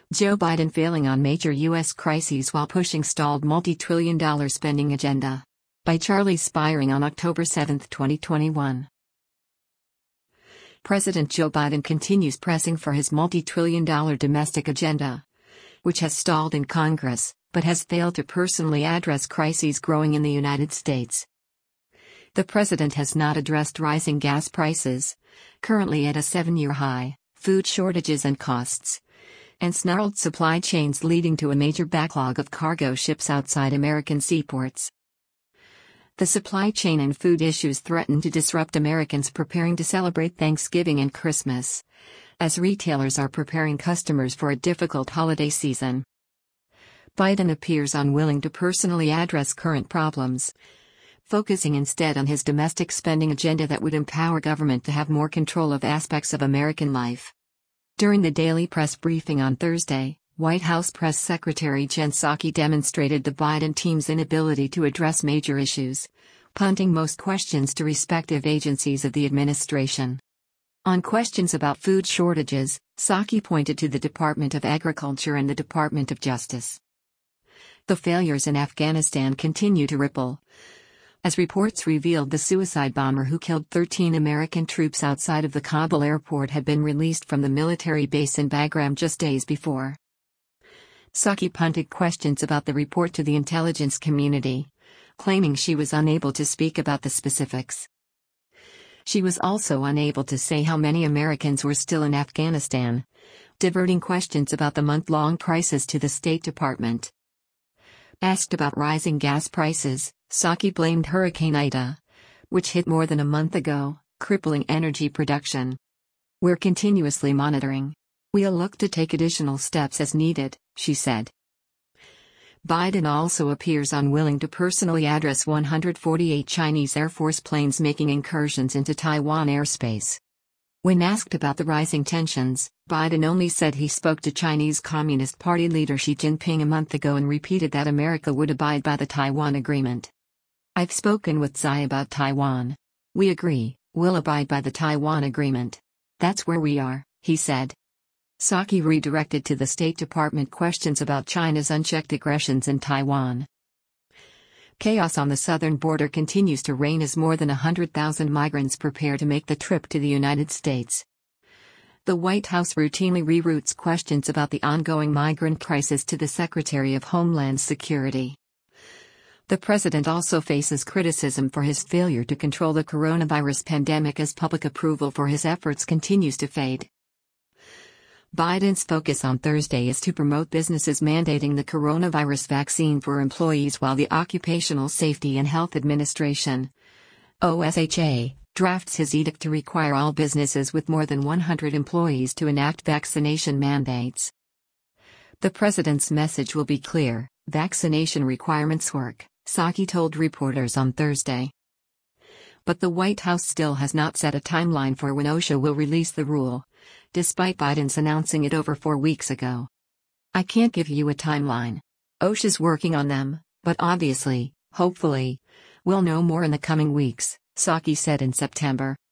Joe Biden failing on major U.S. crises while pushing stalled multi-trillion-dollar spending agenda. By Charlie Spiring on October 7, 2021. President Joe Biden continues pressing for his multi-trillion-dollar domestic agenda, which has stalled in Congress, but has failed to personally address crises growing in the United States. The president has not addressed rising gas prices, currently at a 7-year high, food shortages and costs, and snarled supply chains leading to a major backlog of cargo ships outside American seaports. The supply chain and food issues threaten to disrupt Americans preparing to celebrate Thanksgiving and Christmas, as retailers are preparing customers for a difficult holiday season. Biden appears unwilling to personally address current problems, focusing instead on his domestic spending agenda that would empower government to have more control of aspects of American life. During the daily press briefing on Thursday, White House Press Secretary Jen Psaki demonstrated the Biden team's inability to address major issues, punting most questions to respective agencies of the administration. On questions about food shortages, Psaki pointed to the Department of Agriculture and the Department of Justice. The failures in Afghanistan continue to ripple, as reports revealed the suicide bomber who killed 13 American troops outside of the Kabul airport had been released from the military base in Bagram just days before. Psaki punted questions about the report to the intelligence community, claiming she was unable to speak about the specifics. She was also unable to say how many Americans were still in Afghanistan, diverting questions about the month-long crisis to the State Department. Asked about rising gas prices, Psaki blamed Hurricane Ida, which hit more than a month ago, crippling energy production. "We're continuously monitoring. We'll look to take additional steps as needed," she said. Biden also appears unwilling to personally address 148 Chinese Air Force planes making incursions into Taiwan airspace. When asked about the rising tensions, Biden only said he spoke to Chinese Communist Party leader Xi Jinping a month ago and repeated that America would abide by the Taiwan Agreement. "I've spoken with Xi about Taiwan. We agree, we'll abide by the Taiwan Agreement. That's where we are," he said. Psaki redirected to the State Department questions about China's unchecked aggressions in Taiwan. Chaos on the southern border continues to reign as more than 100,000 migrants prepare to make the trip to the United States. The White House routinely reroutes questions about the ongoing migrant crisis to the Secretary of Homeland Security. The president also faces criticism for his failure to control the coronavirus pandemic as public approval for his efforts continues to fade. Biden's focus on Thursday is to promote businesses mandating the coronavirus vaccine for employees while the Occupational Safety and Health Administration, OSHA, drafts his edict to require all businesses with more than 100 employees to enact vaccination mandates. The president's message will be clear: vaccination requirements work, Psaki told reporters on Thursday. But the White House still has not set a timeline for when OSHA will release the rule, despite Biden's announcing it over 4 weeks ago. "I can't give you a timeline. OSHA's working on them, but obviously, hopefully, we'll know more in the coming weeks," Psaki said in September.